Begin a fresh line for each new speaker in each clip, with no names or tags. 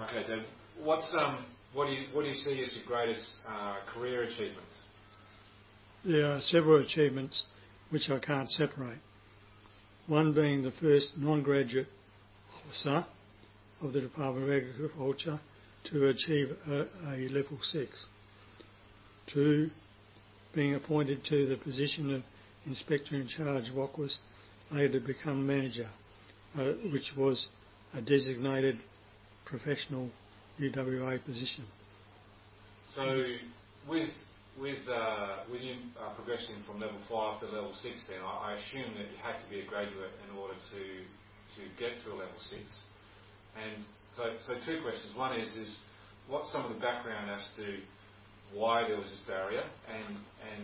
Okay, Dave. What do you see as your greatest career achievements?
There are several achievements which I can't separate. One being the first non-graduate officer of the Department of Agriculture to achieve a level 6. 2, being appointed to the position of Inspector in Charge of Ockwis, later to become manager, which was a designated professional UWA position.
So with you progressing from level 5 to level 6 then, I assume that you had to be a graduate in order to get to a level 6. And so 2 questions. One is what's some of the background as to why there was this barrier, and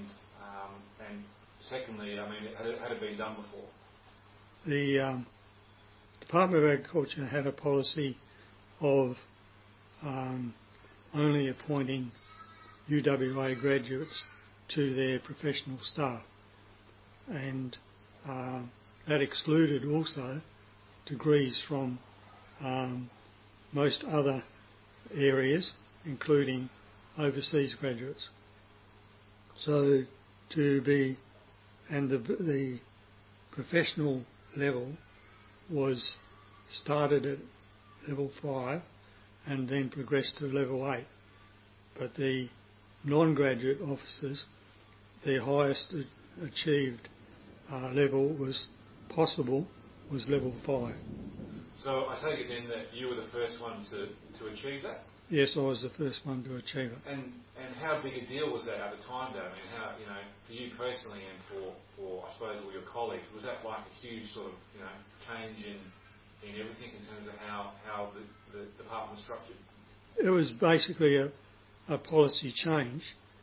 secondly, I mean, had it been done before?
The Department of Agriculture had a policy of only appointing UWA graduates to their professional staff, and that excluded also degrees from most other areas, including overseas graduates. So the professional level was started at level 5 and then progressed to level 8. But the non-graduate officers, their highest achieved level was level 5.
So I take it then that you were the first one to achieve that?
Yes, I was the first one to achieve it.
And how big a deal was that at the time, though? I mean, how, for you personally and for I suppose all your colleagues, was that like a huge sort of change in everything in terms of how the department was structured?
It was basically a policy change,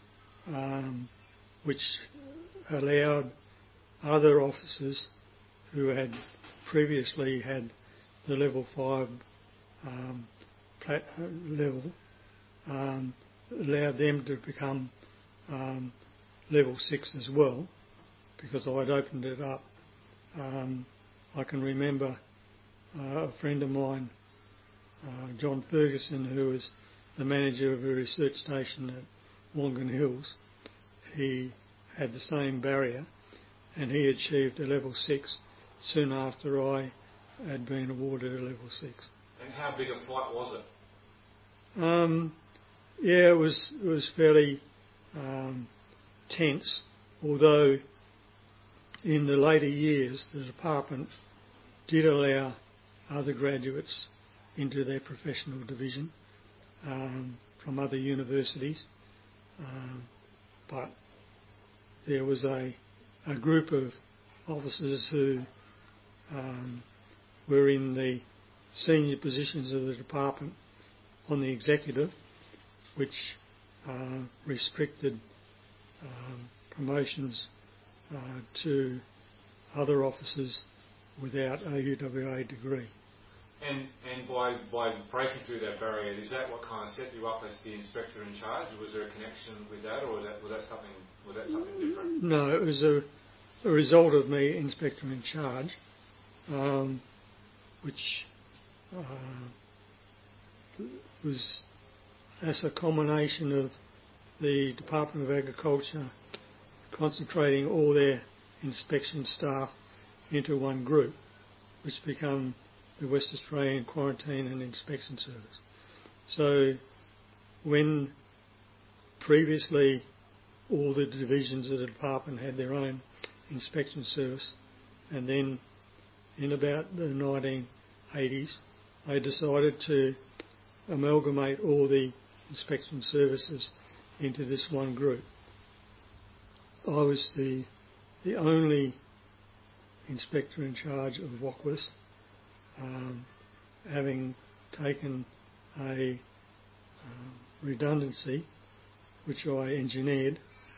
which allowed other officers who had previously had the level 5 level, allowed them to become level 6 as well, because I'd opened it up. I can remember a friend of mine, John Ferguson, who was the manager of a research station at Wongan Hills. He had the same barrier, and he achieved a level 6 soon after I had been awarded a level 6.
And how big a fight was it?
Yeah, it was fairly tense, although in the later years the department did allow other graduates into their professional division from other universities, but there was a group of officers who were in the senior positions of the department on the executive, which restricted promotions to other officers without a UWA degree.
And by breaking through that barrier, is that what kind of set you up as the inspector in charge? Was there a connection with that, or was that something different?
No, it was a result of me inspector in charge, which was as a combination of the Department of Agriculture concentrating all their inspection staff into one group, which became the West Australian Quarantine and Inspection Service. So when previously all the divisions of the department had their own inspection service, and then in about the 1980s they decided to amalgamate all the inspection services into this one group. I was the only inspector in charge of Ockwis, having taken a redundancy which I engineered.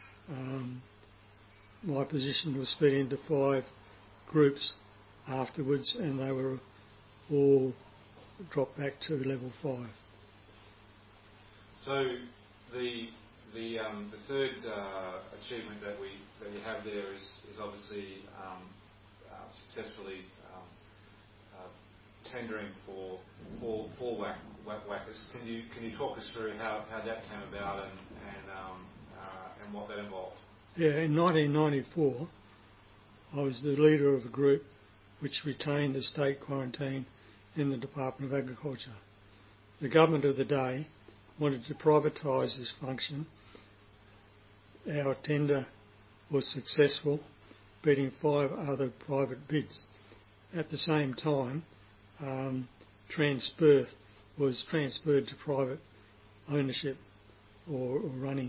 My position was split into 5 groups afterwards, and they were all dropped back to level 5.
So the third achievement that you have there is obviously successfully tendering for for WACCAS. Can you talk us through how that came about and what that involved?
Yeah, in 1994, I was the leader of a group which retained the state quarantine in the Department of Agriculture. The government of the day wanted to privatise this function. Our tender was successful, beating 5 other private bids. At the same time, Transperth was transferred to private ownership or running.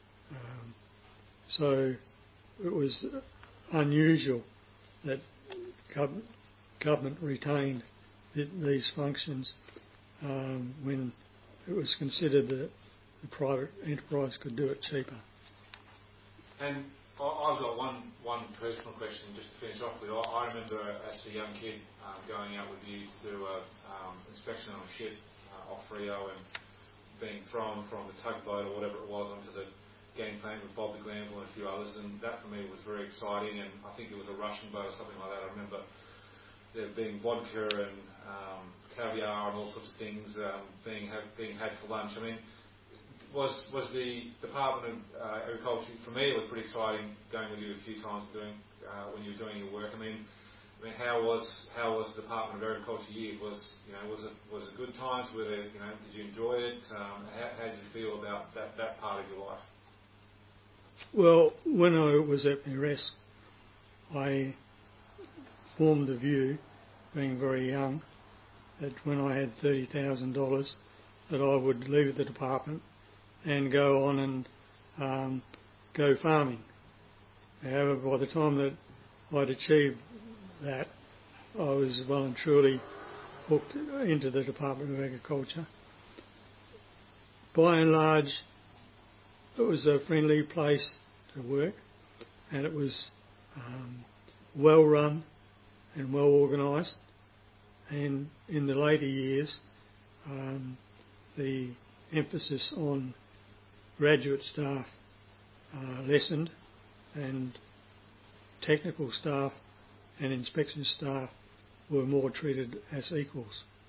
So it was unusual that government retained these functions when it was considered that the private enterprise could do it cheaper.
And I've got one personal question just to finish off with. I remember as a young kid going out with you to do an inspection on a ship off Rio and being thrown from the tugboat or whatever it was onto the gangplank with Bob de Glanville and a few others, and that for me was very exciting. And I think it was a Russian boat or something like that. I remember there being vodka and caviar and all sorts of things being had for lunch. I mean, was the Department of Agriculture, for me it was pretty exciting going with you a few times when you were doing your work. I mean, how was the Department of Agriculture year? Was it good times? Did you enjoy it? How did you feel about that part of your life?
Well, when I was at MRS, I formed the view, being very young, that when I had $30,000 that I would leave the department and go on and go farming. However, by the time that I'd achieved that, I was well and truly hooked into the Department of Agriculture. By and large, it was a friendly place to work, and it was well run and well organised. And in the later years, the emphasis on graduate staff lessened, and technical staff and inspection staff were more treated as equals.